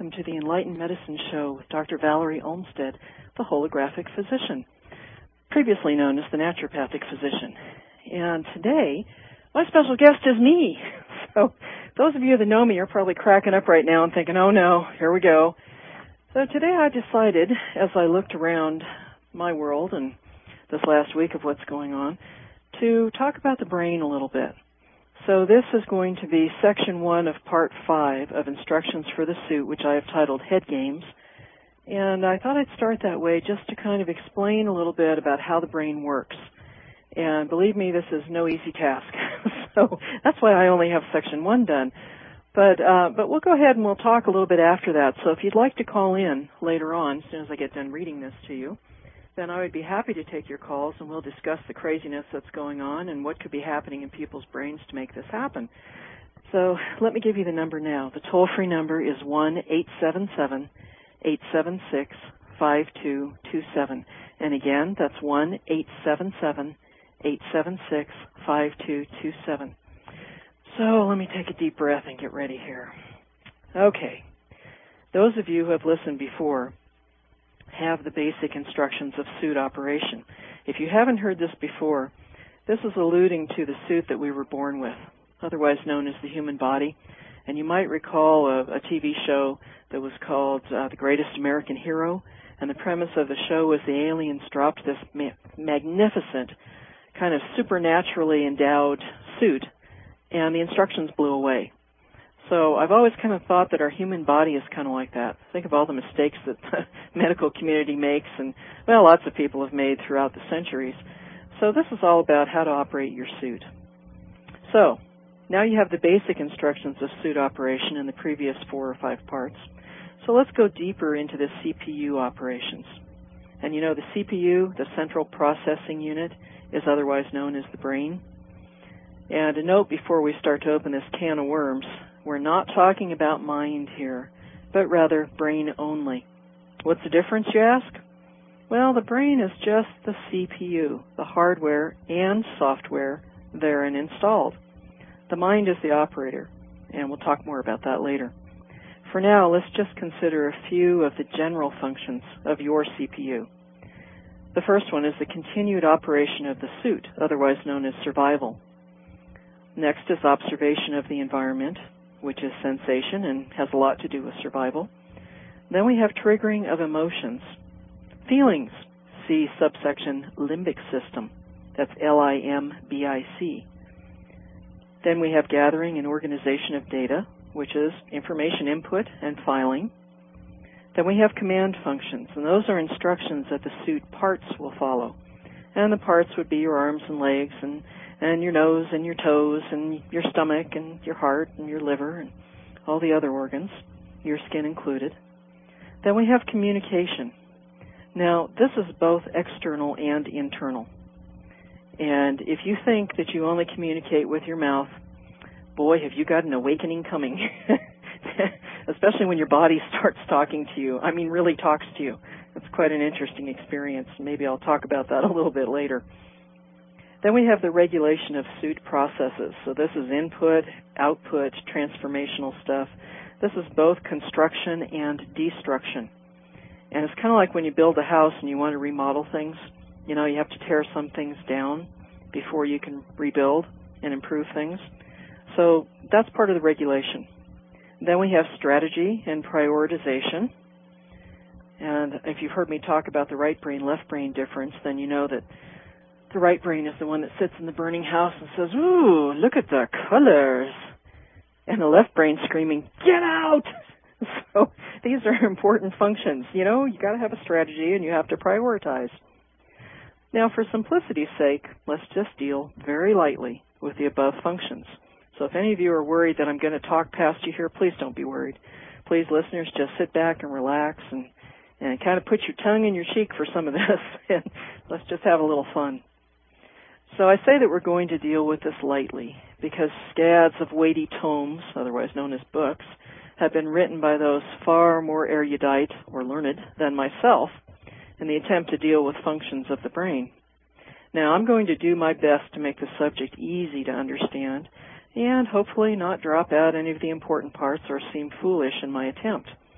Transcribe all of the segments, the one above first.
welcome to the Enlightened Medicine Show with Dr. Valerie Olmsted, the holographic physician, previously known as the naturopathic physician. And today, my special guest is me. So those of you that know me are probably cracking up right now and thinking, oh no, here we go. So today I decided, as I looked around my world and this last week of what's going on, to talk about the brain a little bit. So this is going to be section 1 of part 5 of instructions for the suit, which I have titled Head Games. And I thought I'd start that way just to kind of explain a little bit about how the brain works. And believe me, this is no easy task. So that's why I only have section 1 done. But we'll go ahead and we'll talk a little bit after that. So if you'd like to call in later on, as soon as I get done reading this to you, then I would be happy to take your calls and we'll discuss the craziness that's going on and what could be happening in people's brains to make this happen. So let me give you the number now. The toll-free number is 1-877-876-5227. And again, that's 1-877-876-5227. So let me take a deep breath and get ready here. Okay. Those of you who have listened before have the basic instructions of suit operation. If you haven't heard this before, this is alluding to the suit that we were born with, otherwise known as the human body. And you might recall a TV show that was called The Greatest American Hero, and the premise of the show was the aliens dropped this magnificent, kind of supernaturally endowed suit, and the instructions blew away. So I've always kind of thought that our human body is kind of like that. Think of all the mistakes that the medical community makes and, well, lots of people have made throughout the centuries. So this is all about how to operate your suit. So now you have the basic instructions of suit operation in the previous 4 or 5 parts. So let's go deeper into the CPU operations. And you know the CPU, the central processing unit, is otherwise known as the brain. And a note before we start to open this can of worms, we're not talking about mind here, but rather brain only. What's the difference, you ask? Well, the brain is just the CPU, the hardware and software therein installed. The mind is the operator, and we'll talk more about that later. For now, let's just consider a few of the general functions of your CPU. The first one is the continued operation of the suit, otherwise known as survival. Next is observation of the environment, which is sensation and has a lot to do with survival. Then we have triggering of emotions. Feelings, see subsection limbic system. That's L-I-M-B-I-C. Then we have gathering and organization of data, which is information input and filing. Then we have command functions, and those are instructions that the suit parts will follow. And the parts would be your arms and legs and your nose and your toes and your stomach and your heart and your liver and all the other organs, your skin included. Then we have communication. Now, this is both external and internal. And if you think that you only communicate with your mouth, boy, have you got an awakening coming. Especially when your body starts talking to you. I mean, really talks to you. It's quite an interesting experience. Maybe I'll talk about that a little bit later. Then we have the regulation of suit processes. So this is input, output, transformational stuff. This is both construction and destruction. And it's kind of like when you build a house and you want to remodel things. You know, you have to tear some things down before you can rebuild and improve things. So that's part of the regulation. Then we have strategy and prioritization. And if you've heard me talk about the right brain, left brain difference, then you know that the right brain is the one that sits in the burning house and says, ooh, look at the colors. And the left brain screaming, get out! So these are important functions. You know, you got to have a strategy and you have to prioritize. Now, for simplicity's sake, let's just deal very lightly with the above functions. So if any of you are worried that I'm going to talk past you here, please don't be worried. Please, listeners, just sit back and relax and kind of put your tongue in your cheek for some of this, and let's just have a little fun. So I say that we're going to deal with this lightly because scads of weighty tomes, otherwise known as books, have been written by those far more erudite or learned than myself in the attempt to deal with functions of the brain. Now, I'm going to do my best to make the subject easy to understand and hopefully not drop out any of the important parts or seem foolish in my attempt.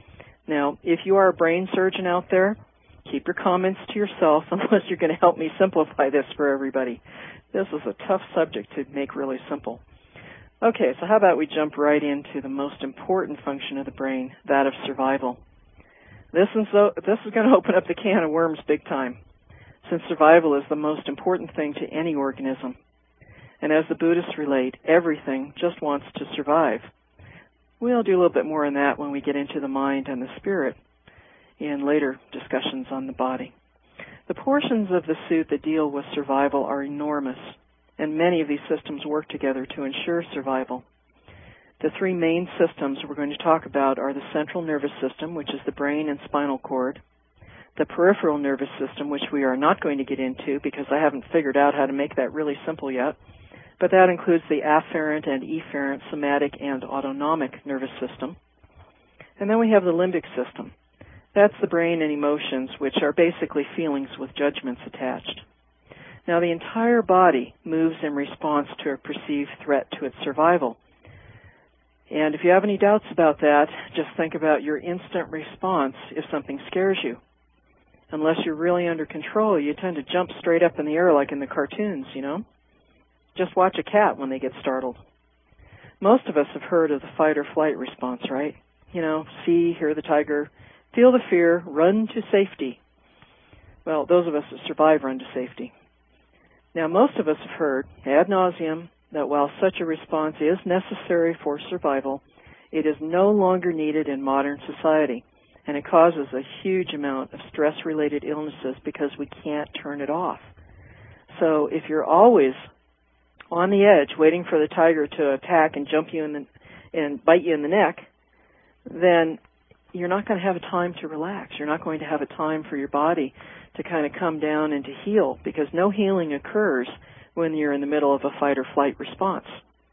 Now, if you are a brain surgeon out there, keep your comments to yourself unless you're going to help me simplify this for everybody. This is a tough subject to make really simple. Okay, so how about we jump right into the most important function of the brain, that of survival. This is going to open up the can of worms big time, since survival is the most important thing to any organism. And as the Buddhists relate, everything just wants to survive. We'll do a little bit more on that when we get into the mind and the spirit in later discussions on the body. The portions of the suit that deal with survival are enormous, and many of these systems work together to ensure survival. The three main systems we're going to talk about are the central nervous system, which is the brain and spinal cord, the peripheral nervous system, which we are not going to get into because I haven't figured out how to make that really simple yet, but that includes the afferent and efferent somatic and autonomic nervous system. And then we have the limbic system. That's the brain and emotions, which are basically feelings with judgments attached. Now, the entire body moves in response to a perceived threat to its survival. And if you have any doubts about that, just think about your instant response if something scares you. Unless you're really under control, you tend to jump straight up in the air like in the cartoons, you know? Just watch a cat when they get startled. Most of us have heard of the fight or flight response, right? You know, see, hear the tiger, feel the fear, run to safety. Well, those of us that survive run to safety. Now, most of us have heard, ad nauseum, that while such a response is necessary for survival, it is no longer needed in modern society, and it causes a huge amount of stress-related illnesses because we can't turn it off. So if you're always on the edge waiting for the tiger to attack and jump you and bite you in the neck, then you're not going to have a time to relax. You're not going to have a time for your body to kind of come down and to heal, because no healing occurs when you're in the middle of a fight or flight response.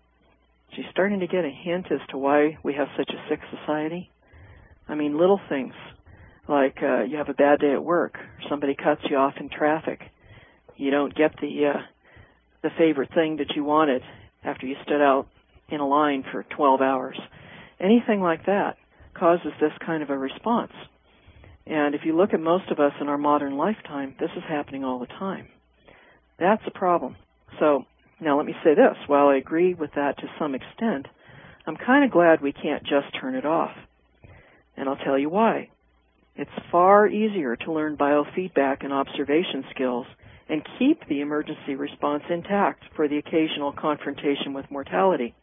So you're starting to get a hint as to why we have such a sick society. I mean, little things like you have a bad day at work, somebody cuts you off in traffic, you don't get the favorite thing that you wanted after you stood out in a line for 12 hours. Anything like that causes this kind of a response. And if you look at most of us in our modern lifetime, this is happening all the time. That's a problem. So now let me say this. While I agree with that to some extent, I'm kind of glad we can't just turn it off. And I'll tell you why. It's far easier to learn biofeedback and observation skills and keep the emergency response intact for the occasional confrontation with mortality.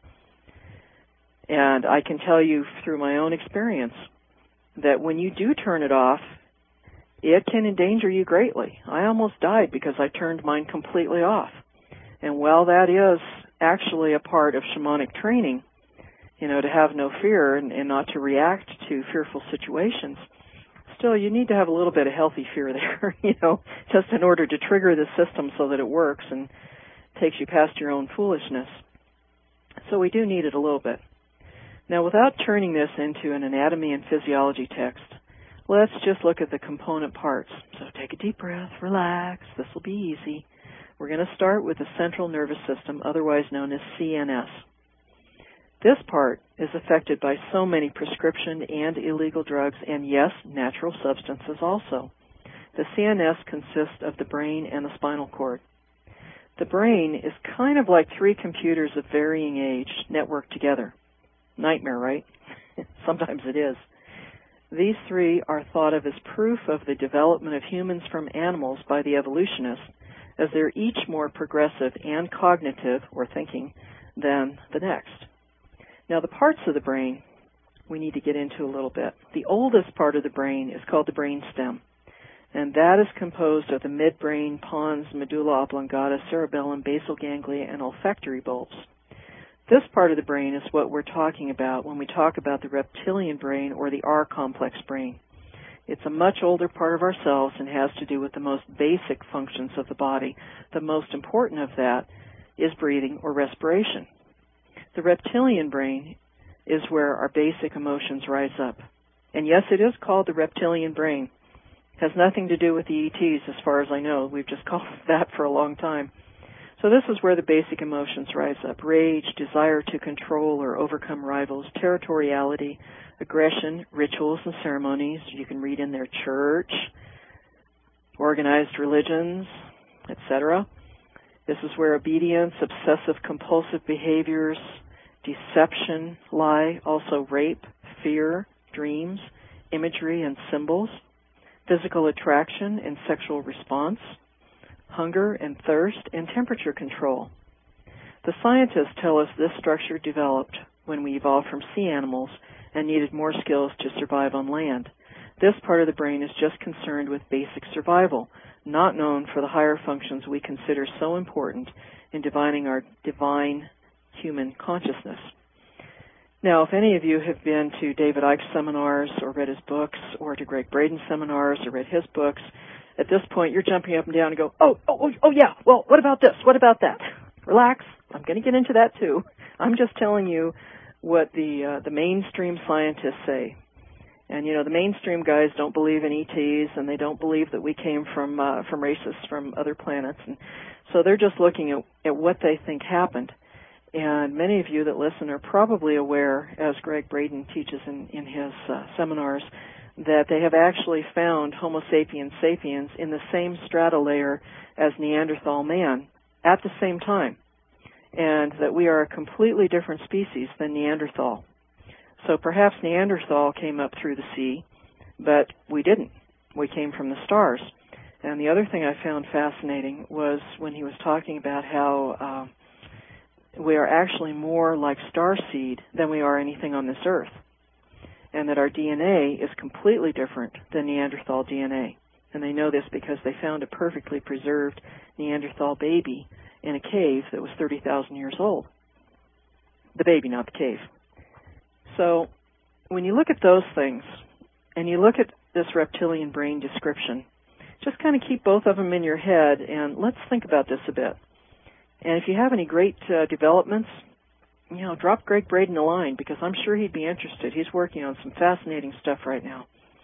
And I can tell you through my own experience that when you do turn it off, it can endanger you greatly. I almost died because I turned mine completely off. And while that is actually a part of shamanic training, you know, to have no fear and not to react to fearful situations, still you need to have a little bit of healthy fear there, you know, just in order to trigger the system so that it works and takes you past your own foolishness. So we do need it a little bit. Now, without turning this into an anatomy and physiology text, let's just look at the component parts. So take a deep breath, relax, this will be easy. We're going to start with the central nervous system, otherwise known as CNS. This part is affected by so many prescription and illegal drugs, and yes, natural substances also. The CNS consists of the brain and the spinal cord. The brain is kind of like three computers of varying age networked together. Nightmare, right? Sometimes it is. These three are thought of as proof of the development of humans from animals by the evolutionists, as they're each more progressive and cognitive, or thinking, than the next. Now, the parts of the brain we need to get into a little bit. The oldest part of the brain is called the brainstem, and that is composed of the midbrain, pons, medulla oblongata, cerebellum, basal ganglia, and olfactory bulbs. This part of the brain is what we're talking about when we talk about the reptilian brain or the R-complex brain. It's a much older part of ourselves and has to do with the most basic functions of the body. The most important of that is breathing or respiration. The reptilian brain is where our basic emotions rise up. And yes, it is called the reptilian brain. It has nothing to do with the ETs as far as I know. We've just called it that for a long time. So this is where the basic emotions rise up: rage, desire to control or overcome rivals, territoriality, aggression, rituals and ceremonies. You can read in their church, organized religions, etc. This is where obedience, obsessive-compulsive behaviors, deception lie, also rape, fear, dreams, imagery and symbols, physical attraction and sexual response, hunger and thirst, and temperature control. The scientists tell us this structure developed when we evolved from sea animals and needed more skills to survive on land. This part of the brain is just concerned with basic survival, not known for the higher functions we consider so important in divining our divine human consciousness. Now, if any of you have been to David Icke's seminars or read his books, or to Gregg Braden's seminars or read his books, at this point you're jumping up and down and go, oh yeah, well, what about this? What about that? Relax. I'm going to get into that too. I'm just telling you what the mainstream scientists say. And, you know, the mainstream guys don't believe in ETs, and they don't believe that we came from races from other planets. And so they're just looking at what they think happened. And many of you that listen are probably aware, as Gregg Braden teaches in his seminars, that they have actually found Homo sapiens sapiens in the same strata layer as Neanderthal man at the same time, and that we are a completely different species than Neanderthal. So perhaps Neanderthal came up through the sea, but we didn't. We came from the stars. And the other thing I found fascinating was when he was talking about how we are actually more like starseed than we are anything on this earth, and that our DNA is completely different than Neanderthal DNA. And they know this because they found a perfectly preserved Neanderthal baby in a cave that was 30,000 years old. The baby, not the cave. So when you look at those things, and you look at this reptilian brain description, just kind of keep both of them in your head, and let's think about this a bit. And if you have any great developments, you know, drop Gregg Braden a line, because I'm sure he'd be interested. He's working on some fascinating stuff right now.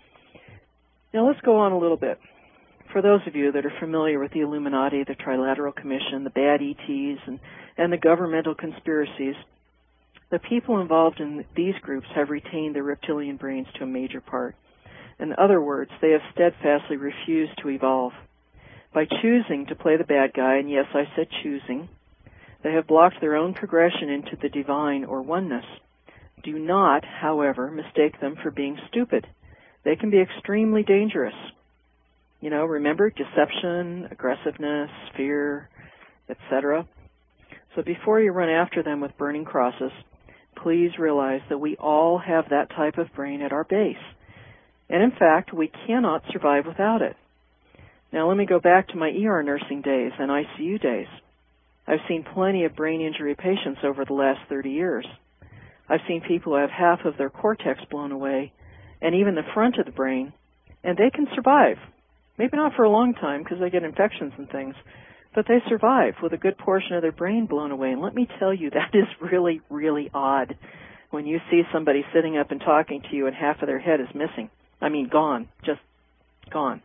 Now let's go on a little bit. For those of you that are familiar with the Illuminati, the Trilateral Commission, the bad ETs, and the governmental conspiracies, the people involved in these groups have retained their reptilian brains to a major part. In other words, they have steadfastly refused to evolve. By choosing to play the bad guy, and yes, I said choosing, they have blocked their own progression into the divine or oneness. Do not, however, mistake them for being stupid. They can be extremely dangerous. You know, remember, deception, aggressiveness, fear, etc. So before you run after them with burning crosses, please realize that we all have that type of brain at our base. And in fact, we cannot survive without it. Now let me go back to my ER nursing days and ICU days. I've seen plenty of brain injury patients over the last 30 years. I've seen people who have half of their cortex blown away, and even the front of the brain, and they can survive. Maybe not for a long time because they get infections and things, but they survive with a good portion of their brain blown away. And let me tell you, that is really, really odd when you see somebody sitting up and talking to you and half of their head is missing. I mean, gone, just gone.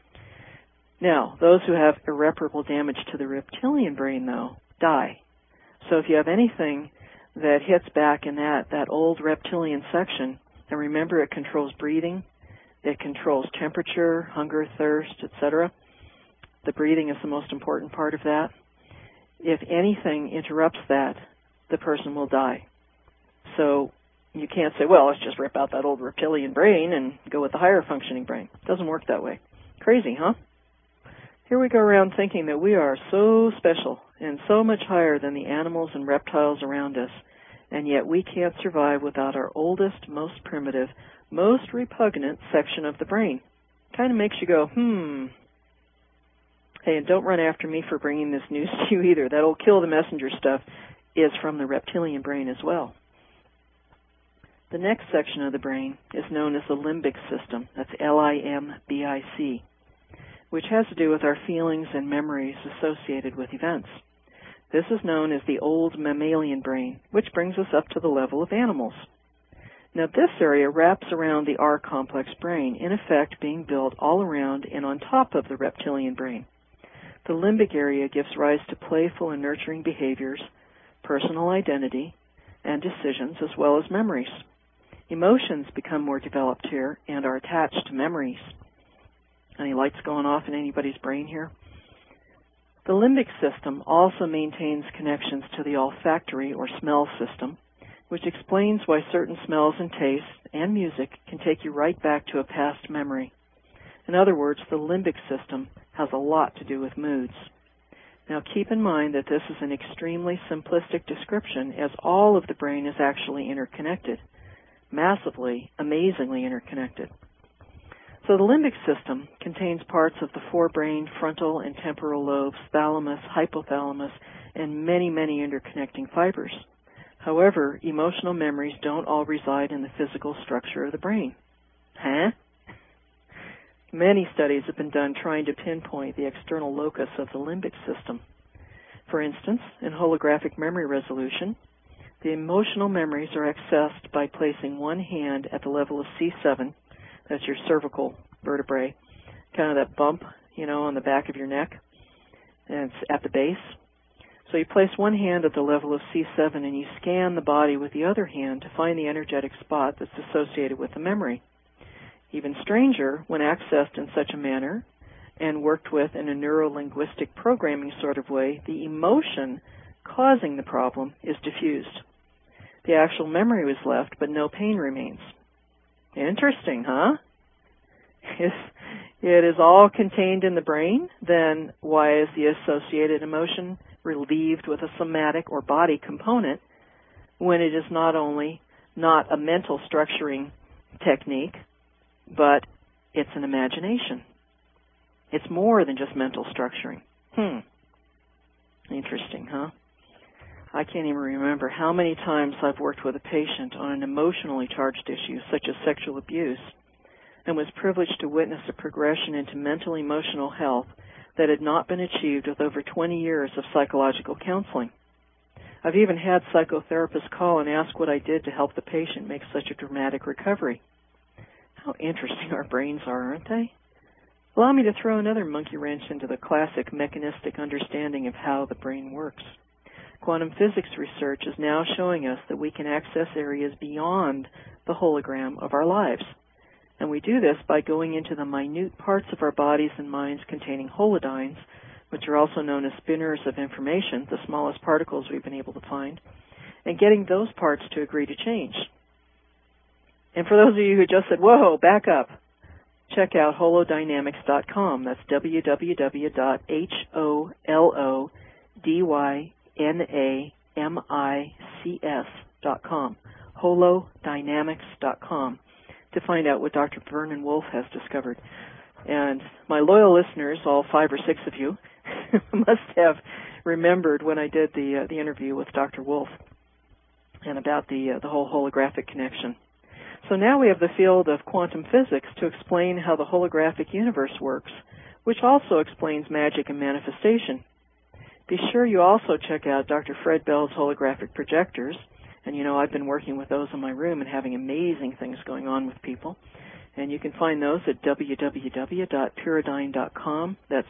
Now, those who have irreparable damage to the reptilian brain, though, die. So if you have anything that hits back in that old reptilian section, and remember it controls breathing, it controls temperature, hunger, thirst, etc. The breathing is the most important part of that. If anything interrupts that, the person will die. So you can't say, well, let's just rip out that old reptilian brain and go with the higher functioning brain. It doesn't work that way. Crazy, huh? Here we go around thinking that we are so special and so much higher than the animals and reptiles around us, and yet we can't survive without our oldest, most primitive, most repugnant section of the brain. Kind of makes you go, Hey, and don't run after me for bringing this news to you either. That old kill the messenger stuff is from the reptilian brain as well. The next section of the brain is known as the limbic system. That's L-I-M-B-I-C, which has to do with our feelings and memories associated with events. This is known as the old mammalian brain, which brings us up to the level of animals. Now, this area wraps around the R-complex brain, in effect being built all around and on top of the reptilian brain. The limbic area gives rise to playful and nurturing behaviors, personal identity, and decisions, as well as memories. Emotions become more developed here and are attached to memories. Any lights going off in anybody's brain here? The limbic system also maintains connections to the olfactory or smell system, which explains why certain smells and tastes and music can take you right back to a past memory. In other words, the limbic system has a lot to do with moods. Now keep in mind that this is an extremely simplistic description, as all of the brain is actually interconnected, massively, amazingly interconnected. So the limbic system contains parts of the forebrain, frontal and temporal lobes, thalamus, hypothalamus, and many, many interconnecting fibers. However, emotional memories don't all reside in the physical structure of the brain. Huh? Many studies have been done trying to pinpoint the external locus of the limbic system. For instance, in holographic memory resolution, the emotional memories are accessed by placing one hand at the level of C7, that's your cervical vertebrae, kind of that bump, on the back of your neck, and it's at the base. So you place one hand at the level of C7 and you scan the body with the other hand to find the energetic spot that's associated with the memory. Even stranger, when accessed in such a manner and worked with in a neuro-linguistic programming sort of way, the emotion causing the problem is diffused. The actual memory was left, but no pain remains. Interesting, huh? If it is all contained in the brain, then why is the associated emotion relieved with a somatic or body component when it is not only not a mental structuring technique, but it's an imagination? It's more than just mental structuring. Interesting, huh? I can't even remember how many times I've worked with a patient on an emotionally charged issue, such as sexual abuse, and was privileged to witness a progression into mental emotional health that had not been achieved with over 20 years of psychological counseling. I've even had psychotherapists call and ask what I did to help the patient make such a dramatic recovery. How interesting our brains are, aren't they? Allow me to throw another monkey wrench into the classic mechanistic understanding of how the brain works. Quantum physics research is now showing us that we can access areas beyond the hologram of our lives. And we do this by going into the minute parts of our bodies and minds containing holodynes, which are also known as spinners of information, the smallest particles we've been able to find, and getting those parts to agree to change. And for those of you who just said, whoa, back up, check out holodynamics.com. That's www.holodynamics.com. holodynamics.com. to find out what Dr. Vernon Wolf has discovered. And my loyal listeners, all 5 or 6 of you, must have remembered when I did the interview with Dr. Wolf and about the whole holographic connection. So now we have the field of quantum physics to explain how the holographic universe works, which also explains magic and manifestation. Be sure you also check out Dr. Fred Bell's holographic projectors. And I've been working with those in my room and having amazing things going on with people. And you can find those at www.pyridine.com. That's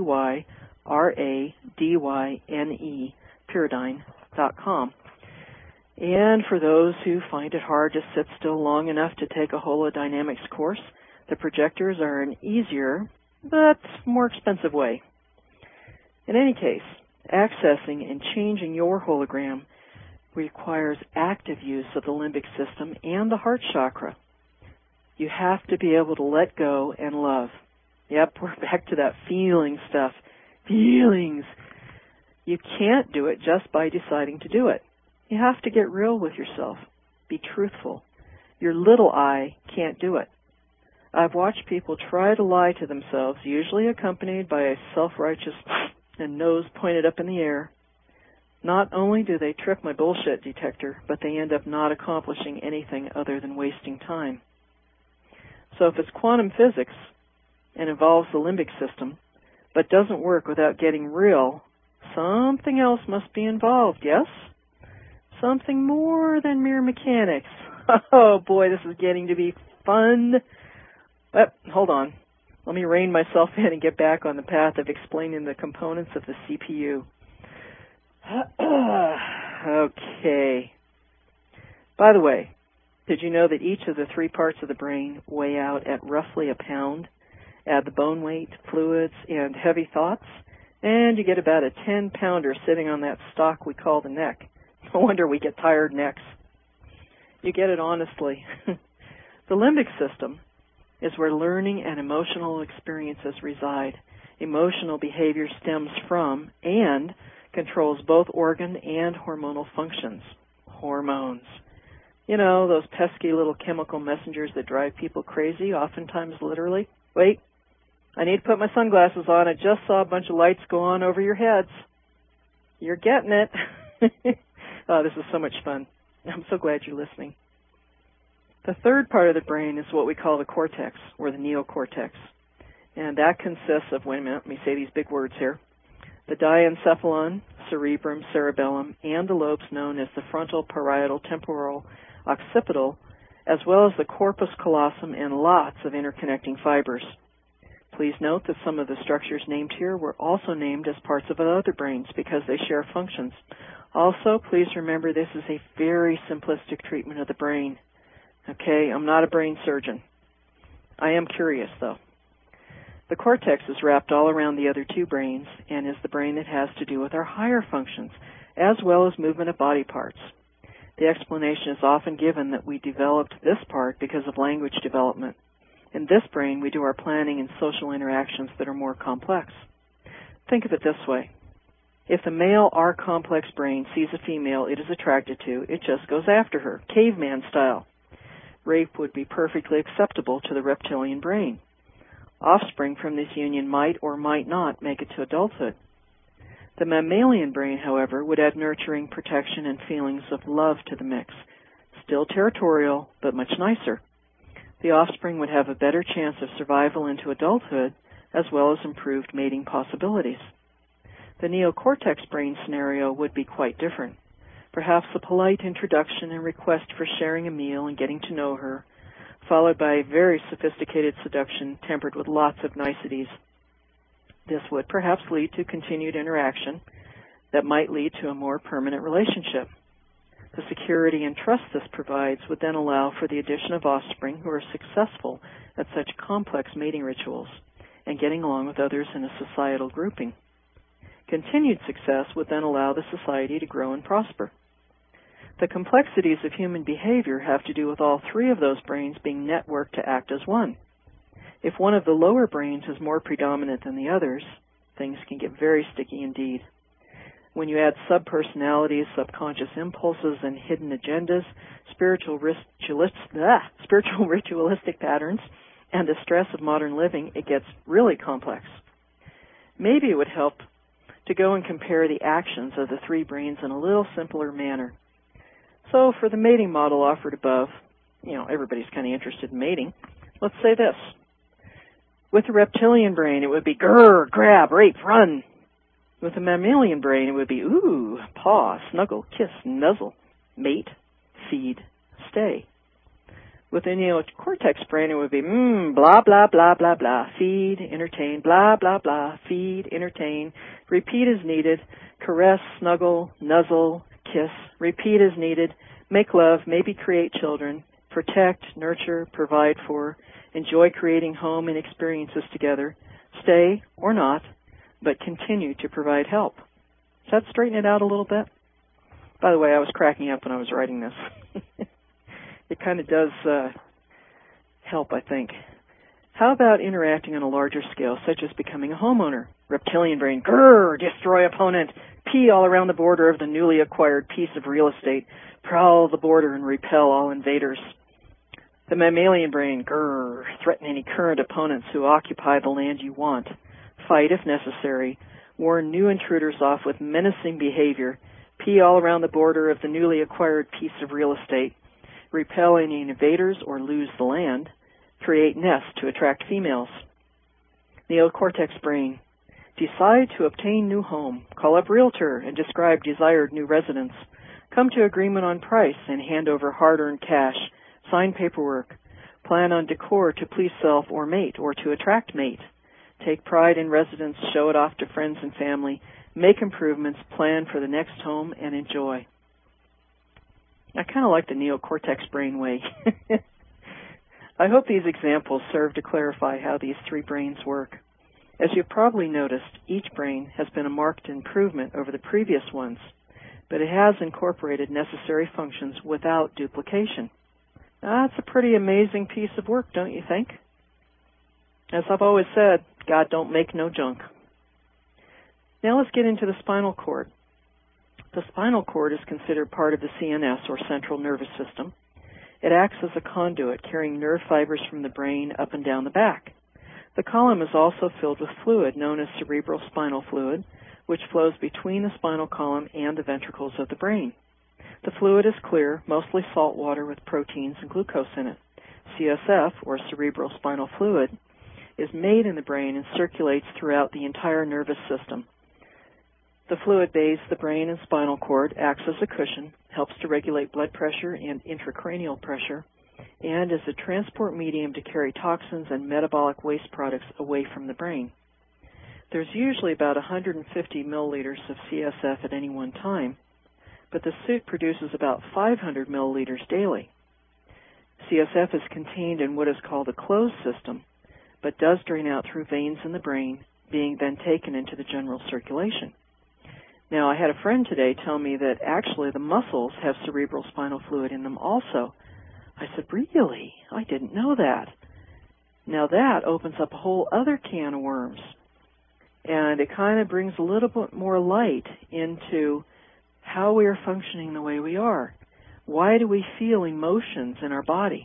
Pyradyne, pyridine.com. And for those who find it hard to sit still long enough to take a holodynamics course, the projectors are an easier but more expensive way. In any case, accessing and changing your hologram requires active use of the limbic system and the heart chakra. You have to be able to let go and love. Yep, we're back to that feeling stuff. Feelings. You can't do it just by deciding to do it. You have to get real with yourself. Be truthful. Your little I can't do it. I've watched people try to lie to themselves, usually accompanied by a self-righteous and nose pointed up in the air. Not only do they trip my bullshit detector, but they end up not accomplishing anything other than wasting time. So if it's quantum physics and involves the limbic system, but doesn't work without getting real, something else must be involved, yes? Something more than mere mechanics. Oh boy, this is getting to be fun. But hold on. Let me rein myself in and get back on the path of explaining the components of the CPU. Okay. By the way, did you know that each of the 3 parts of the brain weigh out at roughly a pound? Add the bone weight, fluids, and heavy thoughts, and you get about a 10-pounder sitting on that stalk we call the neck. No wonder we get tired necks. You get it honestly. The limbic system is where learning and emotional experiences reside. Emotional behavior stems from and controls both organ and hormonal functions. Hormones. You know, those pesky little chemical messengers that drive people crazy, oftentimes literally. Wait, I need to put my sunglasses on. I just saw a bunch of lights go on over your heads. You're getting it. Oh, this is so much fun. I'm so glad you're listening. The third part of the brain is what we call the cortex, or the neocortex. And that consists of, wait a minute, let me say these big words here, the diencephalon, cerebrum, cerebellum, and the lobes known as the frontal, parietal, temporal, occipital, as well as the corpus callosum and lots of interconnecting fibers. Please note that some of the structures named here were also named as parts of other brains because they share functions. Also, please remember this is a very simplistic treatment of the brain. Okay, I'm not a brain surgeon. I am curious, though. The cortex is wrapped all around the other 2 brains and is the brain that has to do with our higher functions, as well as movement of body parts. The explanation is often given that we developed this part because of language development. In this brain, we do our planning and social interactions that are more complex. Think of it this way. If the male R-complex brain sees a female it is attracted to, it just goes after her, caveman style. Rape would be perfectly acceptable to the reptilian brain. Offspring from this union might or might not make it to adulthood. The mammalian brain, however, would add nurturing, protection, and feelings of love to the mix. Still territorial, but much nicer. The offspring would have a better chance of survival into adulthood, as well as improved mating possibilities. The neocortex brain scenario would be quite different. Perhaps a polite introduction and request for sharing a meal and getting to know her, followed by very sophisticated seduction tempered with lots of niceties. This would perhaps lead to continued interaction that might lead to a more permanent relationship. The security and trust this provides would then allow for the addition of offspring who are successful at such complex mating rituals and getting along with others in a societal grouping. Continued success would then allow the society to grow and prosper. The complexities of human behavior have to do with all 3 of those brains being networked to act as one. If one of the lower brains is more predominant than the others, things can get very sticky indeed. When you add subpersonalities, subconscious impulses, and hidden agendas, spiritual ritualistic patterns, and the stress of modern living, it gets really complex. Maybe it would help to go and compare the actions of the 3 brains in a little simpler manner. So for the mating model offered above, everybody's kind of interested in mating. Let's say this. With the reptilian brain, it would be grr, grab, rape, run. With the mammalian brain, it would be ooh, paw, snuggle, kiss, nuzzle, mate, feed, stay. With the neocortex brain, it would be blah, blah, blah, blah, blah, feed, entertain, blah, blah, blah, feed, entertain, repeat as needed, caress, snuggle, nuzzle, kiss, repeat as needed, make love, maybe create children, protect, nurture, provide for, enjoy creating home and experiences together, stay or not, but continue to provide help. Does that straighten it out a little bit? By the way, I was cracking up when I was writing this. It kind of does help, I think. How about interacting on a larger scale, such as becoming a homeowner? Reptilian brain, grrr, destroy opponent, pee all around the border of the newly acquired piece of real estate, prowl the border and repel all invaders. The mammalian brain, grrr, threaten any current opponents who occupy the land you want. Fight if necessary, warn new intruders off with menacing behavior, pee all around the border of the newly acquired piece of real estate, repel any invaders or lose the land, create nests to attract females. Neocortex brain, decide to obtain new home, call up realtor and describe desired new residence, come to agreement on price and hand over hard-earned cash, sign paperwork, Plan on decor to please self or mate, or to attract mate. Take pride in residence, show it off to friends and family. Make improvements, plan for the next home, and enjoy. I kind of like the neocortex brain way. I hope these examples serve to clarify how these three brains work. As you've probably noticed, each brain has been a marked improvement over the previous ones, but it has incorporated necessary functions without duplication. That's a pretty amazing piece of work, don't you think? As I've always said, God don't make no junk. Now let's get into the spinal cord. The spinal cord is considered part of the CNS, or central nervous system. It acts as a conduit, carrying nerve fibers from the brain up and down the back. The column is also filled with fluid known as cerebral spinal fluid, which flows between the spinal column and the ventricles of the brain. The fluid is clear, mostly salt water with proteins and glucose in it. CSF, or cerebral spinal fluid, is made in the brain and circulates throughout the entire nervous system. The fluid bathes the brain and spinal cord, acts as a cushion, helps to regulate blood pressure and intracranial pressure, and is a transport medium to carry toxins and metabolic waste products away from the brain. There's usually about 150 milliliters of CSF at any one time, but the suit produces about 500 milliliters daily. CSF is contained in what is called a closed system, but does drain out through veins in the brain, being then taken into the general circulation. Now, I had a friend today tell me that actually the muscles have cerebral spinal fluid in them also. I said, really? I didn't know that. Now that opens up a whole other can of worms. And it kind of brings a little bit more light into how we are functioning the way we are. Why do we feel emotions in our body?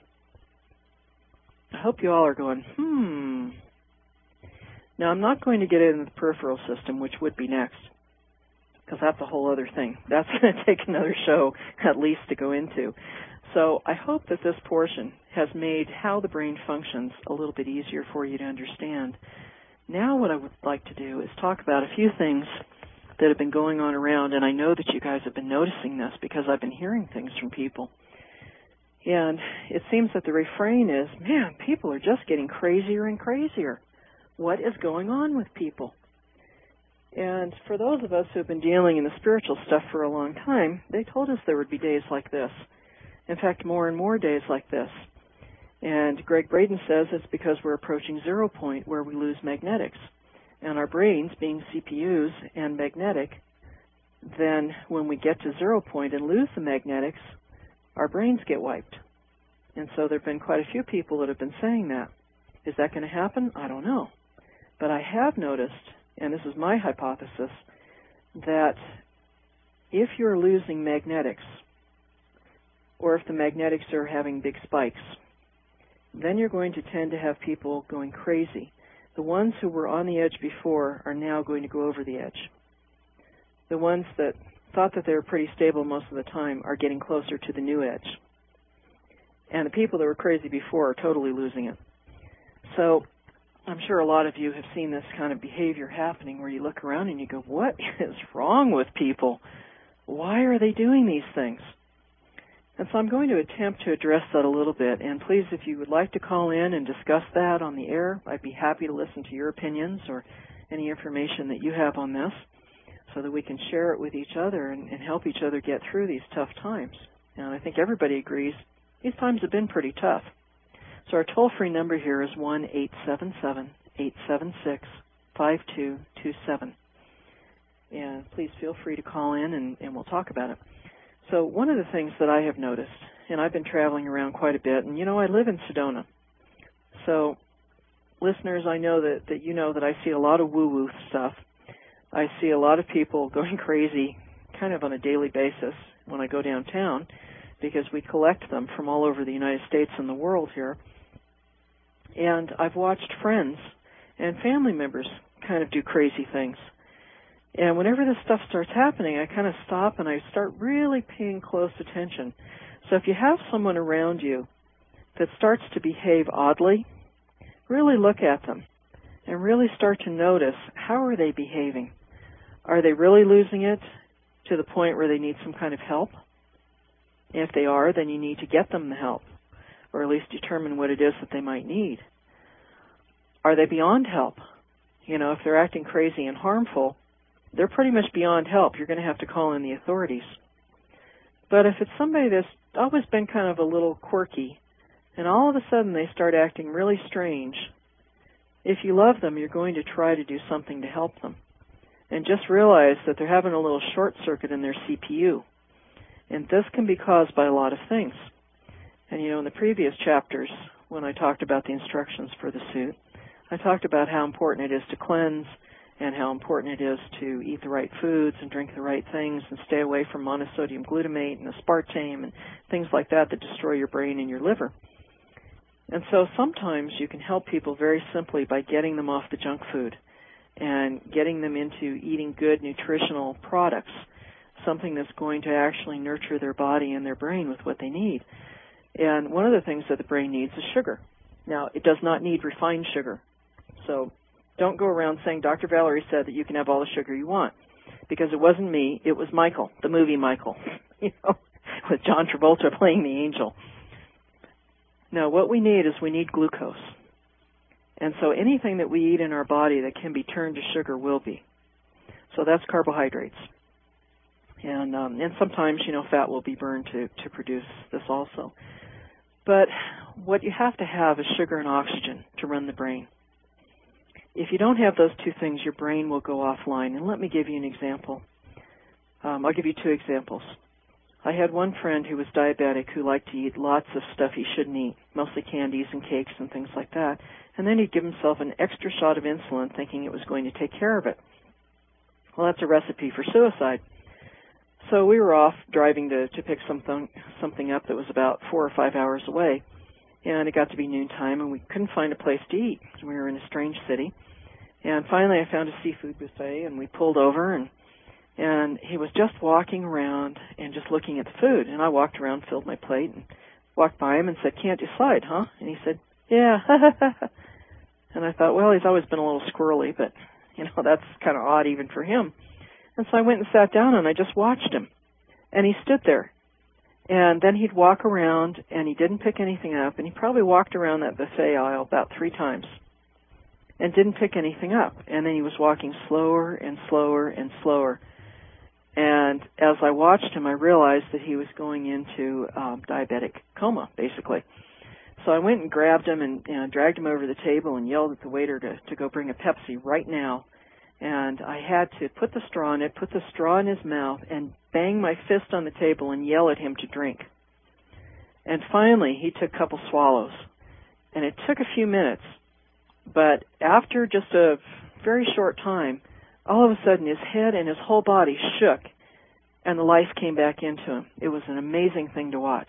I hope you all are going, Now, I'm not going to get into the peripheral system, which would be next, because that's a whole other thing. That's going to take another show at least to go into. So I hope that this portion has made how the brain functions a little bit easier for you to understand. Now what I would like to do is talk about a few things that have been going on around, and I know that you guys have been noticing this because I've been hearing things from people. And it seems that the refrain is, man, people are just getting crazier and crazier. What is going on with people? And for those of us who have been dealing in the spiritual stuff for a long time, they told us there would be days like this. In fact, more and more days like this. And Greg Braden says it's because we're approaching 0 point where we lose magnetics. And our brains, being CPUs and magnetic, then when we get to 0 point and lose the magnetics, our brains get wiped. And so there have been quite a few people that have been saying that. Is that going to happen? I don't know. But I have noticed, and this is my hypothesis, that if you're losing magnetics, or if the magnetics are having big spikes, then you're going to tend to have people going crazy. The ones who were on the edge before are now going to go over the edge. The ones that thought that they were pretty stable most of the time are getting closer to the new edge. And the people that were crazy before are totally losing it. So I'm sure a lot of you have seen this kind of behavior happening where you look around and you go, what is wrong with people? Why are they doing these things? And so I'm going to attempt to address that a little bit. And please, if you would like to call in and discuss that on the air, I'd be happy to listen to your opinions or any information that you have on this so that we can share it with each other and help each other get through these tough times. And I think everybody agrees these times have been pretty tough. So our toll-free number here is 1-877-876-5227. And please feel free to call in and we'll talk about it. So one of the things that I have noticed, and I've been traveling around quite a bit, and I live in Sedona. So listeners, I know that you know that I see a lot of woo-woo stuff. I see a lot of people going crazy kind of on a daily basis when I go downtown because we collect them from all over the United States and the world here. And I've watched friends and family members kind of do crazy things. And whenever this stuff starts happening, I kind of stop and I start really paying close attention. So if you have someone around you that starts to behave oddly, really look at them and really start to notice how are they behaving. Are they really losing it to the point where they need some kind of help? If they are, then you need to get them the help. or at least determine what it is that they might need. Are they beyond help? If they're acting crazy and harmful, they're pretty much beyond help. You're going to have to call in the authorities. But if it's somebody that's always been kind of a little quirky, and all of a sudden they start acting really strange, if you love them, you're going to try to do something to help them. And just realize that they're having a little short circuit in their CPU. And this can be caused by a lot of things. And in the previous chapters, when I talked about the instructions for the suit, I talked about how important it is to cleanse and how important it is to eat the right foods and drink the right things and stay away from monosodium glutamate and aspartame and things like that that destroy your brain and your liver. And so sometimes you can help people very simply by getting them off the junk food and getting them into eating good nutritional products, something that's going to actually nurture their body and their brain with what they need. And one of the things that the brain needs is sugar. Now, it does not need refined sugar. So don't go around saying, Dr. Valerie said that you can have all the sugar you want. Because it wasn't me, it was Michael, the movie Michael, with John Travolta playing the angel. No, what we need is we need glucose. And so anything that we eat in our body that can be turned to sugar will be. So that's carbohydrates. And sometimes, fat will be burned to produce this also. But what you have to have is sugar and oxygen to run the brain. If you don't have those two things, your brain will go offline. And let me give you an example. I'll give you two examples. I had one friend who was diabetic who liked to eat lots of stuff he shouldn't eat, mostly candies and cakes and things like that. And then he'd give himself an extra shot of insulin thinking it was going to take care of it. Well, that's a recipe for suicide. So we were off driving to pick something up that was about 4 or 5 hours away. And it got to be noontime, and we couldn't find a place to eat. We were in a strange city. And finally I found a seafood buffet, and we pulled over, and he was just walking around and just looking at the food. And I walked around, filled my plate, and walked by him and said, "Can't decide, huh?" And he said, "Yeah." And I thought, well, he's always been a little squirrely, but, that's kind of odd even for him. And so I went and sat down, and I just watched him. And he stood there. And then he'd walk around, and he didn't pick anything up, and he probably walked around that buffet aisle about 3 times and didn't pick anything up. And then he was walking slower and slower and slower. And as I watched him, I realized that he was going into diabetic coma, basically. So I went and grabbed him and dragged him over the table and yelled at the waiter to go bring a Pepsi right now. And I had to put the straw in it, put the straw in his mouth, and bang my fist on the table and yell at him to drink. And finally, he took a couple swallows. And it took a few minutes. But after just a very short time, all of a sudden his head and his whole body shook, and the life came back into him. It was an amazing thing to watch.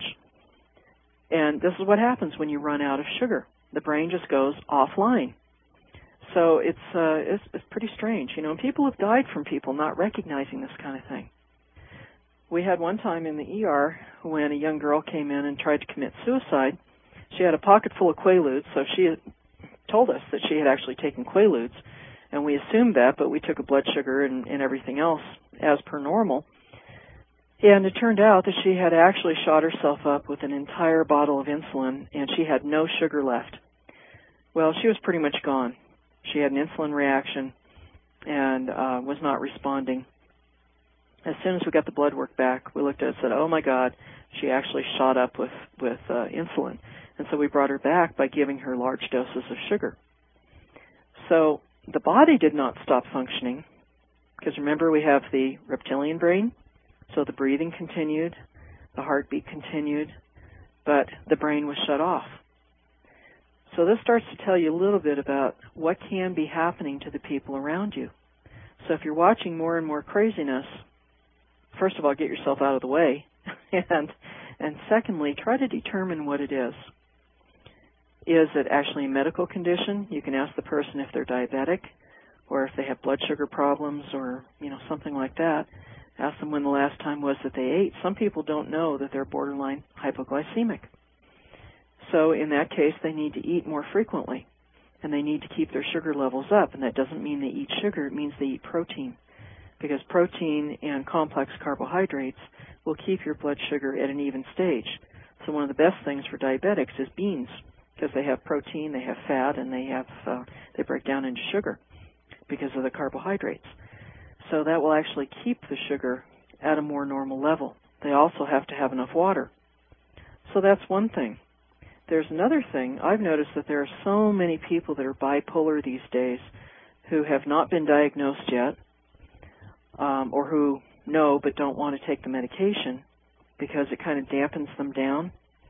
And this is what happens when you run out of sugar. The brain just goes offline. So it's pretty strange, and people have died from people not recognizing this kind of thing. We had one time in the ER when a young girl came in and tried to commit suicide. She had a pocket full of Quaaludes, so she had told us that she had actually taken Quaaludes, and we assumed that, but we took a blood sugar and everything else as per normal. And it turned out that she had actually shot herself up with an entire bottle of insulin, and she had no sugar left. Well, she was pretty much gone. She had an insulin reaction and was not responding. As soon as we got the blood work back, we looked at it and said, "Oh my God, she actually shot up with insulin." And so we brought her back by giving her large doses of sugar. So the body did not stop functioning, because remember, we have the reptilian brain, so the breathing continued, the heartbeat continued, but the brain was shut off. So this starts to tell you a little bit about what can be happening to the people around you. So if you're watching more and more craziness, first of all, get yourself out of the way. and secondly, try to determine what it is. Is it actually a medical condition? You can ask the person if they're diabetic or if they have blood sugar problems or, something like that. Ask them when the last time was that they ate. Some people don't know that they're borderline hypoglycemic. So in that case, they need to eat more frequently, and they need to keep their sugar levels up. And that doesn't mean they eat sugar. It means they eat protein, because protein and complex carbohydrates will keep your blood sugar at an even stage. So one of the best things for diabetics is beans, because they have protein, they have fat, and they break down into sugar because of the carbohydrates. So that will actually keep the sugar at a more normal level. They also have to have enough water. So that's one thing. There's another thing. I've noticed that there are so many people that are bipolar these days who have not been diagnosed yet, or who know but don't want to take the medication because it kind of dampens them down.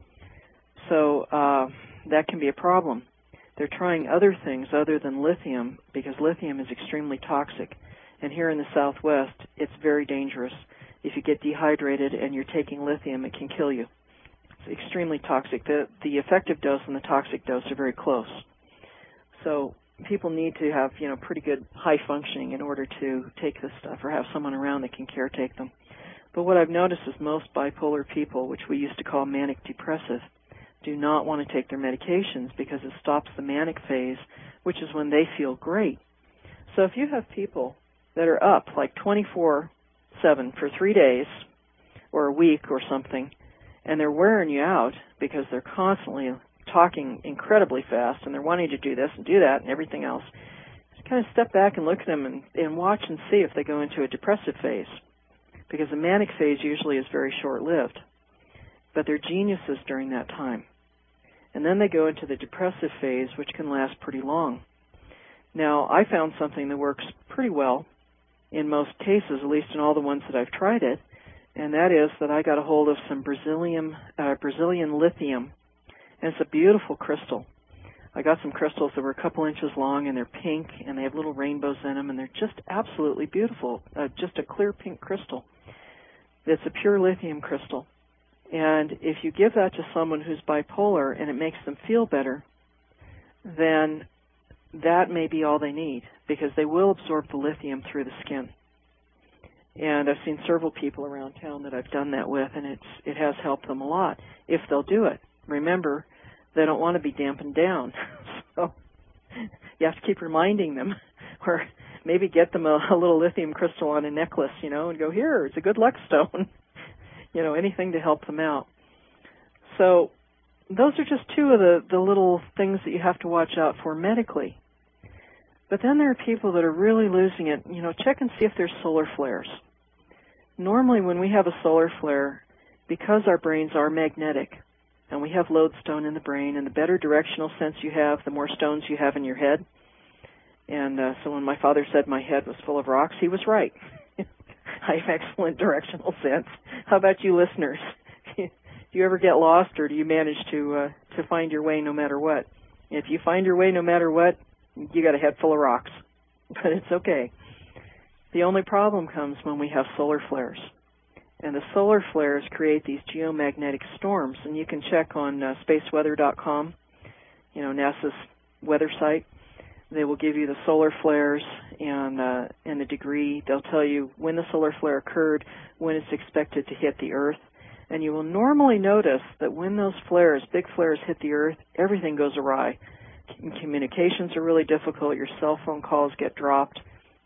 So that can be a problem. They're trying other things other than lithium, because lithium is extremely toxic. And here in the Southwest, it's very dangerous. If you get dehydrated and you're taking lithium, it can kill you. It's extremely toxic. The effective dose and the toxic dose are very close. So people need to have, pretty good high functioning in order to take this stuff, or have someone around that can caretake them. But what I've noticed is most bipolar people, which we used to call manic depressive, do not want to take their medications because it stops the manic phase, which is when they feel great. So if you have people that are up like 24/7 for 3 days or a week or something, and they're wearing you out because they're constantly talking incredibly fast and they're wanting to do this and do that and everything else, just kind of step back and look at them and watch and see if they go into a depressive phase, because the manic phase usually is very short-lived. But they're geniuses during that time. And then they go into the depressive phase, which can last pretty long. Now, I found something that works pretty well in most cases, at least in all the ones that I've tried it, and that is that I got a hold of some Brazilian lithium, and it's a beautiful crystal. I got some crystals that were a couple inches long, and they're pink, and they have little rainbows in them, and they're just absolutely beautiful, just a clear pink crystal. It's a pure lithium crystal. And if you give that to someone who's bipolar and it makes them feel better, then that may be all they need, because they will absorb the lithium through the skin. And I've seen several people around town that I've done that with, and it has helped them a lot if they'll do it. Remember, they don't want to be dampened down. So you have to keep reminding them, or maybe get them a little lithium crystal on a necklace, and go, here, it's a good luck stone. Anything to help them out. So those are just two of the little things that you have to watch out for medically. But then there are people that are really losing it. Check and see if there's solar flares. Normally when we have a solar flare, because our brains are magnetic, and we have lodestone in the brain, and the better directional sense you have, the more stones you have in your head. And so when my father said my head was full of rocks, he was right. I have excellent directional sense. How about you listeners? Do you ever get lost, or do you manage to find your way no matter what? If you find your way no matter what, you got a head full of rocks. But it's okay. The only problem comes when we have solar flares. And the solar flares create these geomagnetic storms. And you can check on spaceweather.com, NASA's weather site. They will give you the solar flares and the degree. They'll tell you when the solar flare occurred, when it's expected to hit the Earth. And you will normally notice that when those flares, big flares, hit the Earth, everything goes awry. Communications are really difficult. Your cell phone calls get dropped.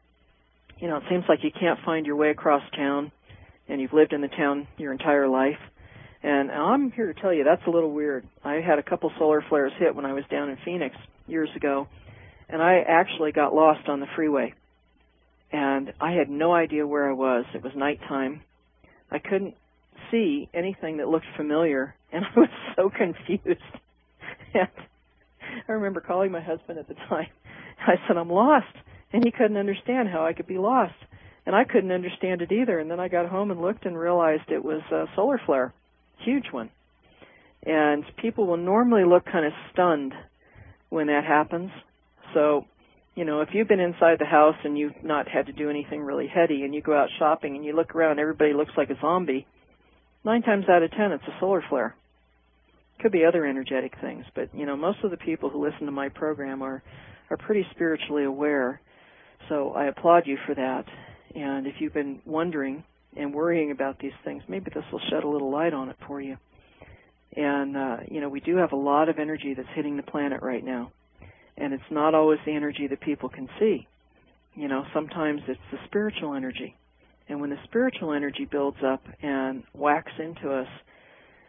It seems like you can't find your way across town, and you've lived in the town your entire life. And I'm here to tell you that's a little weird. I had a couple solar flares hit when I was down in Phoenix years ago, and I actually got lost on the freeway. And I had no idea where I was. It was nighttime. I couldn't see anything that looked familiar, and I was so confused. And I remember calling my husband at the time. I said, I'm lost. And he couldn't understand how I could be lost. And I couldn't understand it either. And then I got home and looked and realized it was a solar flare, huge one. And people will normally look kind of stunned when that happens. So, if you've been inside the house and you've not had to do anything really heady, and you go out shopping and you look around, everybody looks like a zombie, 9 times out of 10 it's a solar flare. Could be other energetic things, but most of the people who listen to my program are pretty spiritually aware. So I applaud you for that. And if you've been wondering and worrying about these things, maybe this will shed a little light on it for you. And we do have a lot of energy that's hitting the planet right now, and it's not always the energy that people can see. Sometimes it's the spiritual energy. And when the spiritual energy builds up and whacks into us,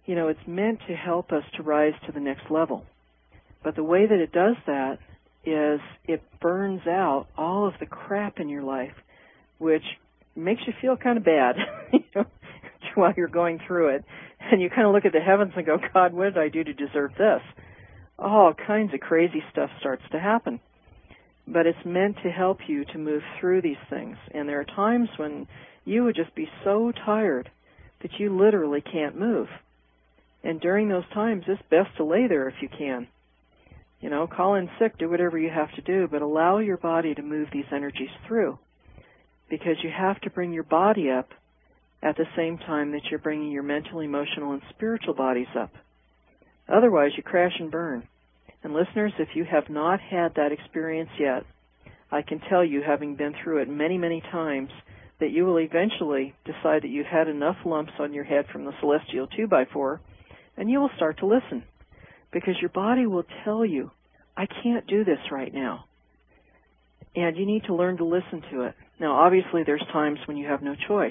it's meant to help us to rise to the next level. But the way that it does that is it burns out all of the crap in your life, which makes you feel kind of bad while you're going through it. And you kind of look at the heavens and go, God, what did I do to deserve this? All kinds of crazy stuff starts to happen. But it's meant to help you to move through these things. And there are times when you would just be so tired that you literally can't move. And during those times, it's best to lay there if you can. Call in sick, do whatever you have to do, but allow your body to move these energies through. Because you have to bring your body up at the same time that you're bringing your mental, emotional, and spiritual bodies up. Otherwise, you crash and burn. And listeners, if you have not had that experience yet, I can tell you, having been through it many, many times, that you will eventually decide that you've had enough lumps on your head from the celestial 2x4, and you will start to listen. Because your body will tell you, I can't do this right now. And you need to learn to listen to it. Now, obviously, there's times when you have no choice.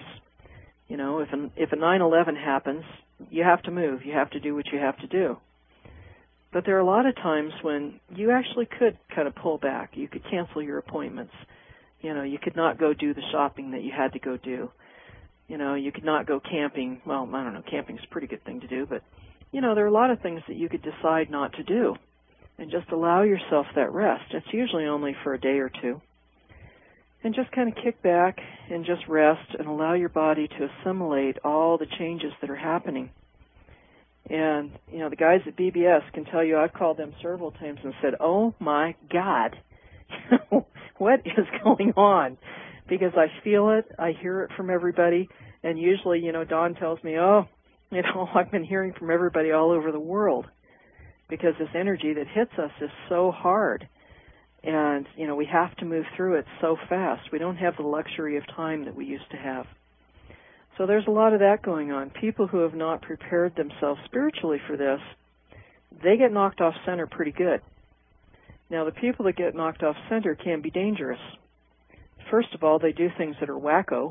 If a 9/11 happens, you have to move. You have to do what you have to do. But there are a lot of times when you actually could kind of pull back. You could cancel your appointments. You could not go do the shopping that you had to go do. You could not go camping. Well, I don't know, camping's a pretty good thing to do, but, there are a lot of things that you could decide not to do and just allow yourself that rest. It's usually only for a day or two. And just kind of kick back and just rest and allow your body to assimilate all the changes that are happening. And, the guys at BBS can tell you, I've called them several times and said, oh, my God, what is going on? Because I feel it, I hear it from everybody, and usually, Dawn tells me, I've been hearing from everybody all over the world, because this energy that hits us is so hard. And, we have to move through it so fast. We don't have the luxury of time that we used to have. So there's a lot of that going on. People who have not prepared themselves spiritually for this, they get knocked off center pretty good. Now, the people that get knocked off center can be dangerous. First of all, they do things that are wacko.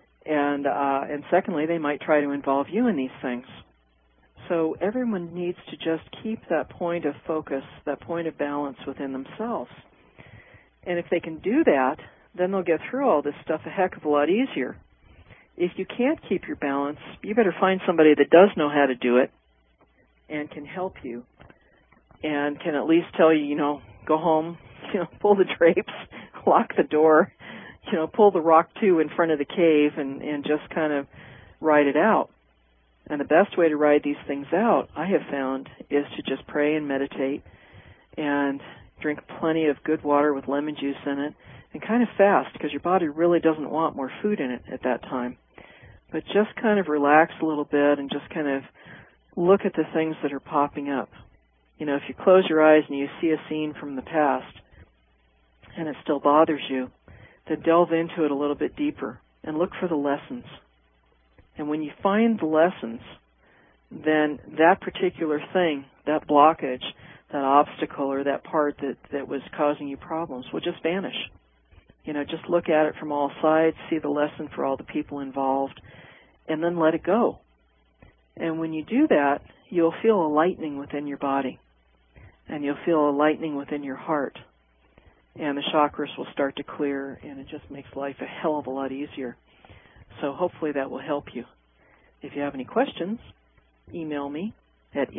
And secondly, they might try to involve you in these things. So everyone needs to just keep that point of focus, that point of balance within themselves. And if they can do that, then they'll get through all this stuff a heck of a lot easier. If you can't keep your balance, you better find somebody that does know how to do it and can help you and can at least tell you, go home, pull the drapes, lock the door, pull the rock 2 in front of the cave and just kind of ride it out. And the best way to ride these things out, I have found, is to just pray and meditate and drink plenty of good water with lemon juice in it and kind of fast, because your body really doesn't want more food in it at that time. But just kind of relax a little bit and just kind of look at the things that are popping up. If you close your eyes and you see a scene from the past and it still bothers you, then delve into it a little bit deeper and look for the lessons. And when you find the lessons, then that particular thing, that blockage, that obstacle, or that part that was causing you problems will just vanish. Just look at it from all sides, see the lesson for all the people involved, and then let it go. And when you do that, you'll feel a lightening within your body, and you'll feel a lightening within your heart, and the chakras will start to clear, and it just makes life a hell of a lot easier. So hopefully that will help you. If you have any questions, email me at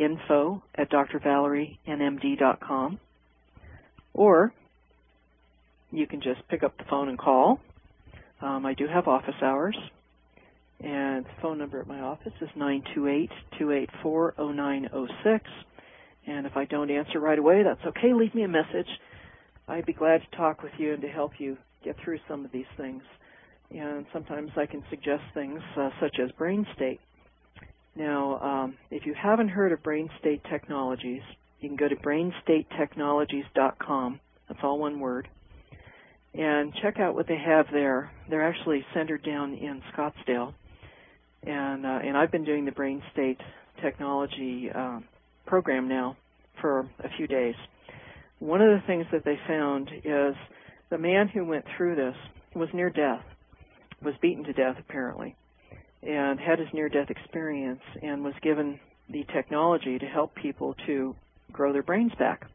info@drvalerienmd.com, or you can just pick up the phone and call. I do have office hours, and the phone number at my office is 928-284-0906. And if I don't answer right away, that's okay. Leave me a message. I'd be glad to talk with you and to help you get through some of these things. And sometimes I can suggest things such as brain state. Now, if you haven't heard of Brain State Technologies, you can go to brainstate-technologies.com. That's all one word. And check out what they have there. They're actually centered down in Scottsdale. And I've been doing the Brain State Technology program now for a few days. One of the things that they found is the man who went through this was near death, was beaten to death apparently, and had his near-death experience and was given the technology to help people to grow their brains back,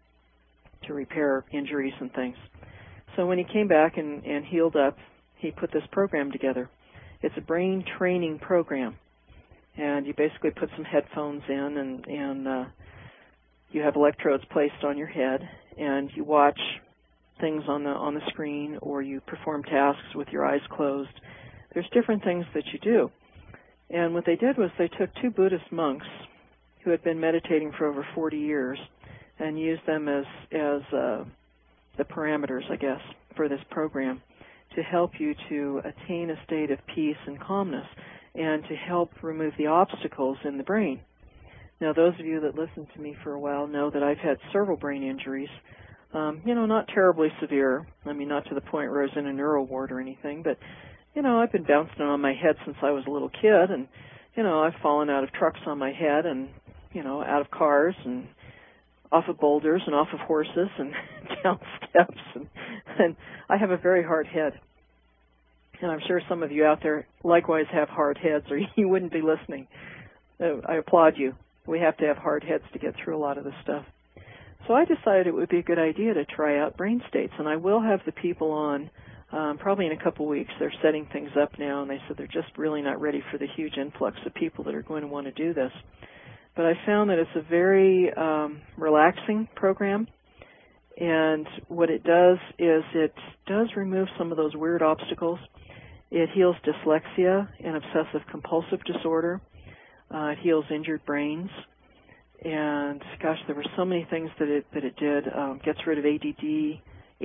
to repair injuries and things. So when he came back and healed up, he put this program together. It's a brain training program, and you basically put some headphones in, and you have electrodes placed on your head, and you watch things on the screen, or you perform tasks with your eyes closed. There's different things that you do. And what they did was they took two Buddhist monks who had been meditating for over 40 years and used them as the parameters, I guess, for this program to help you to attain a state of peace and calmness and to help remove the obstacles in the brain. Now, those of you that listen to me for a while know that I've had several brain injuries, not terribly severe. I mean, not to the point where I was in a neuro ward or anything, but, I've been bouncing on my head since I was a little kid, and, I've fallen out of trucks on my head and, out of cars and off of boulders and off of horses and down steps, and I have a very hard head. And I'm sure some of you out there likewise have hard heads, or you wouldn't be listening. I applaud you. We have to have hard heads to get through a lot of this stuff. So I decided it would be a good idea to try out brain states, and I will have the people on probably in a couple weeks. They're setting things up now, and they said they're just really not ready for the huge influx of people that are going to want to do this. But I found that it's a very relaxing program, and what it does is it does remove some of those weird obstacles. It heals dyslexia and obsessive-compulsive disorder. It heals injured brains. And, gosh, there were so many things that it did. Gets rid of ADD,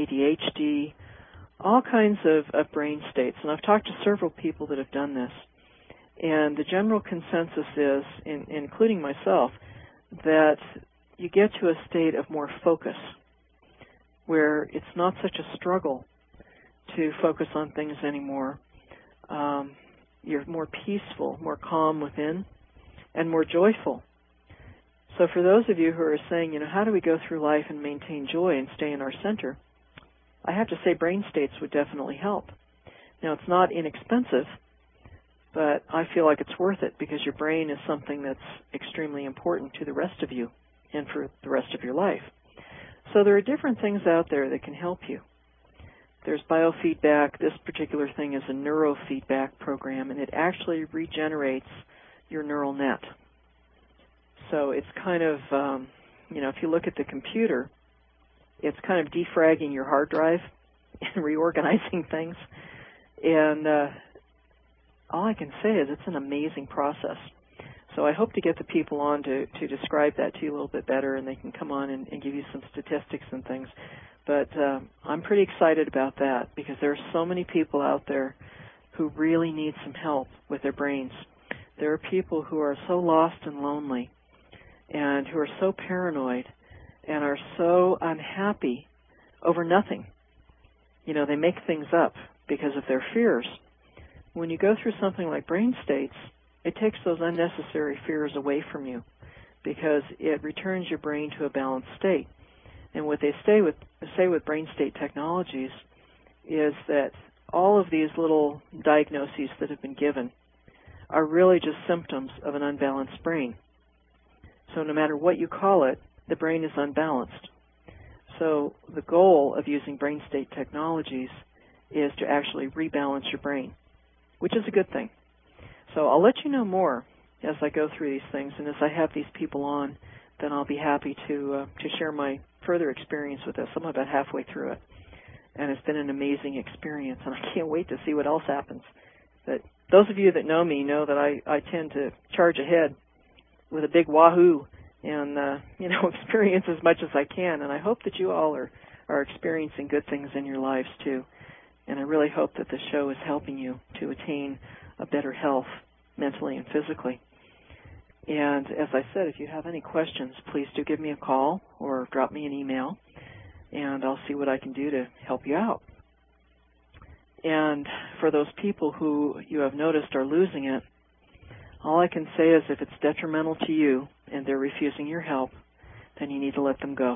ADHD, all kinds of brain states. And I've talked to several people that have done this. And the general consensus is, including myself, that you get to a state of more focus, where it's not such a struggle to focus on things anymore. You're more peaceful, more calm within, and more joyful. So for those of you who are saying, how do we go through life and maintain joy and stay in our center, I have to say brain states would definitely help. Now, it's not inexpensive, but I feel like it's worth it because your brain is something that's extremely important to the rest of you and for the rest of your life. So there are different things out there that can help you. There's biofeedback. This particular thing is a neurofeedback program, and it actually regenerates your neural net. So it's kind of, if you look at the computer, it's kind of defragging your hard drive and reorganizing things. And all I can say is it's an amazing process. So I hope to get the people on to describe that to you a little bit better, and they can come on and give you some statistics and things. But I'm pretty excited about that because there are so many people out there who really need some help with their brains. There are people who are so lost and lonely and who are so paranoid and are so unhappy over nothing. They make things up because of their fears. When you go through something like brain states, it takes those unnecessary fears away from you because it returns your brain to a balanced state. And what they say with brain state technologies is that all of these little diagnoses that have been given are really just symptoms of an unbalanced brain. So no matter what you call it, the brain is unbalanced. So the goal of using brain state technologies is to actually rebalance your brain, which is a good thing. So I'll let you know more as I go through these things, and as I have these people on, then I'll be happy to share my further experience with this. I'm about halfway through it, and it's been an amazing experience, and I can't wait to see what else happens. But those of you that know me know that I tend to charge ahead with a big wahoo and experience as much as I can, and I hope that you all are experiencing good things in your lives too. And I really hope that this show is helping you to attain a better health mentally and physically. And as I said, if you have any questions, please do give me a call or drop me an email, and I'll see what I can do to help you out. And for those people who you have noticed are losing it, all I can say is if it's detrimental to you and they're refusing your help, then you need to let them go.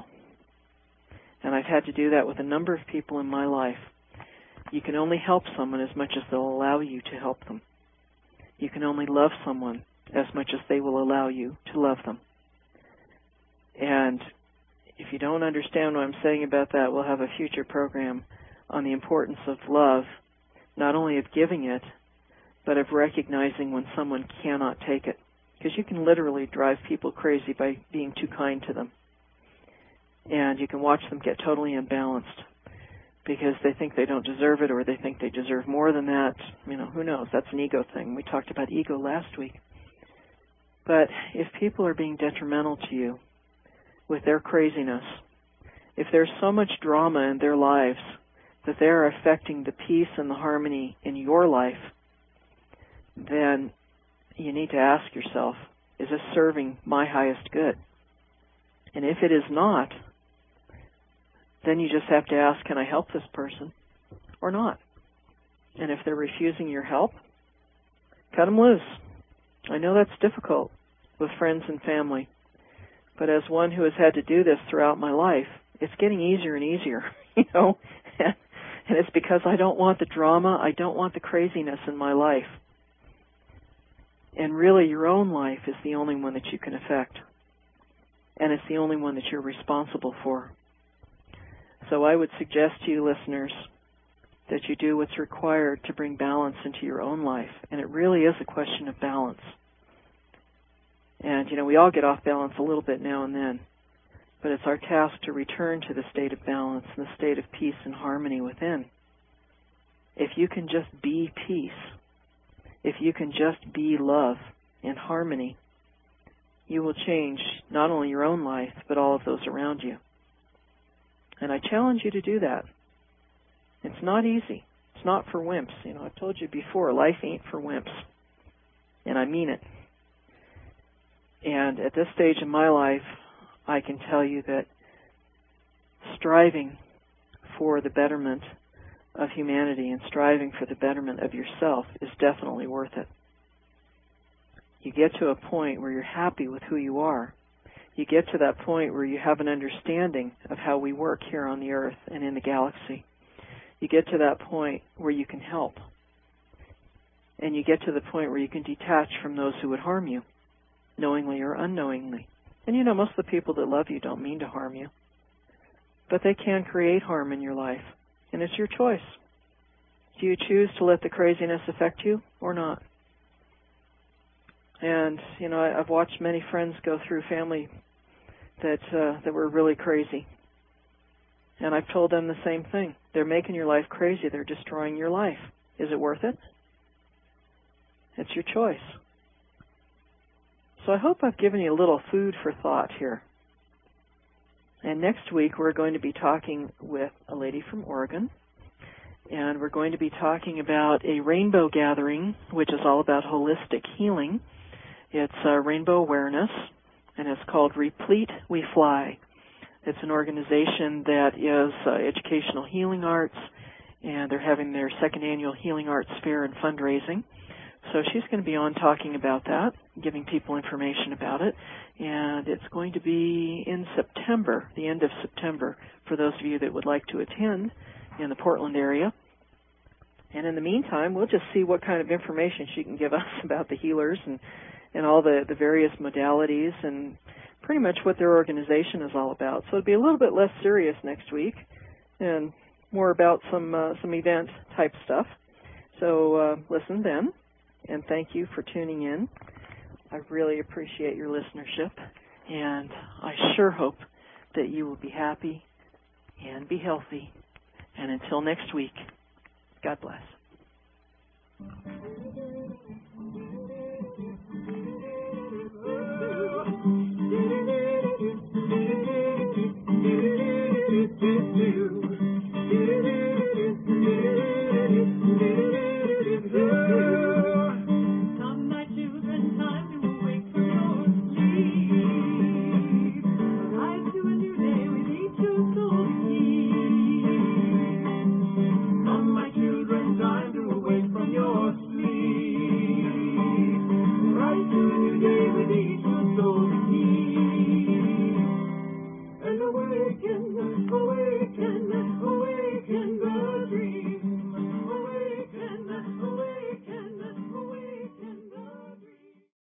And I've had to do that with a number of people in my life. You can only help someone as much as they'll allow you to help them. You can only love someone as much as they will allow you to love them. And if you don't understand what I'm saying about that, we'll have a future program on the importance of love, not only of giving it, but of recognizing when someone cannot take it. Because you can literally drive people crazy by being too kind to them. And you can watch them get totally imbalanced because they think they don't deserve it, or they think they deserve more than that. You know, who knows? That's an ego thing. We talked about ego last week. But if people are being detrimental to you with their craziness, if there's so much drama in their lives that they're affecting the peace and the harmony in your life, then you need to ask yourself, is this serving my highest good? And if it is not, then you just have to ask, can I help this person or not? And if they're refusing your help, cut them loose. I know that's difficult with friends and family, but as one who has had to do this throughout my life, it's getting easier and easier, you know, and it's because I don't want the drama, I don't want the craziness in my life. And really, your own life is the only one that you can affect, and it's the only one that you're responsible for. So I would suggest to you, listeners, that you do what's required to bring balance into your own life, and it really is a question of balance. And, you know, we all get off balance a little bit now and then, but it's our task to return to the state of balance and the state of peace and harmony within. If you can just be peace, if you can just be love and harmony, you will change not only your own life, but all of those around you. And I challenge you to do that. It's not easy. It's not for wimps. You know, I've told you before, life ain't for wimps. And I mean it. And at this stage in my life, I can tell you that striving for the betterment of humanity and striving for the betterment of yourself is definitely worth it. You get to a point where you're happy with who you are. You get to that point where you have an understanding of how we work here on the earth and in the galaxy. You get to that point where you can help. And you get to the point where you can detach from those who would harm you, knowingly or unknowingly. And you know, most of the people that love you don't mean to harm you. But they can create harm in your life. And it's your choice. Do you choose to let the craziness affect you or not? And, you know, I've watched many friends go through family that were really crazy. And I've told them the same thing. They're making your life crazy. They're destroying your life. Is it worth it? It's your choice. So I hope I've given you a little food for thought here. And next week we're going to be talking with a lady from Oregon. And we're going to be talking about a rainbow gathering, which is all about holistic healing. It's Rainbow Awareness, and it's called Replete We Fly. It's an organization that is educational healing arts, and they're having their second annual Healing Arts Fair and fundraising. So she's going to be on talking about that, giving people information about it. And it's going to be in September, the end of September, for those of you that would like to attend in the Portland area. And in the meantime, we'll just see what kind of information she can give us about the healers and all the various modalities and pretty much what their organization is all about. So it'll be a little bit less serious next week and more about some event type stuff. So listen then, and thank you for tuning in. I really appreciate your listenership, and I sure hope that you will be happy and be healthy. And until next week, God bless. Come, my children, time to awake from your sleep. Rise to a new day with each your soul deep. Come, my children, time to awake from your sleep. Rise to a new day with each your soul deep. And awaken, awaken.